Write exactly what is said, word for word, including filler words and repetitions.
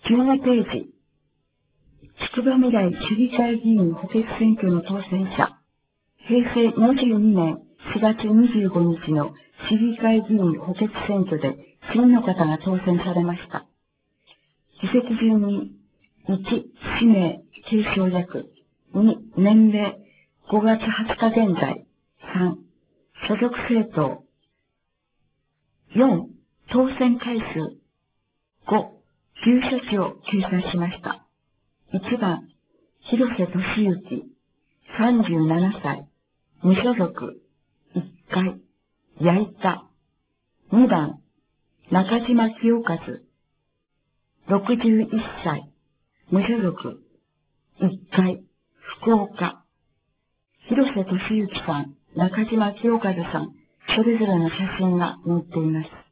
じゅうにページ。出馬未来市議会議員補欠選挙の当選者。平成にじゅうにねんしがつにじゅうごにちの市議会議員補欠選挙で次の方が当選されました。議席順に、いち、氏名、継承略。に、年齢、ごがつはつか現在。さん、所属政党。よん、当選回数。ご、住所地を掲載しました。いちばん、広瀬俊之、さんじゅうななさい、無所属、いっかい、矢板。にばん、中島清和、ろくじゅういっさい、無所属、いっかい、福岡。広瀬俊之さん、中島清和さん、それぞれの写真が載っています。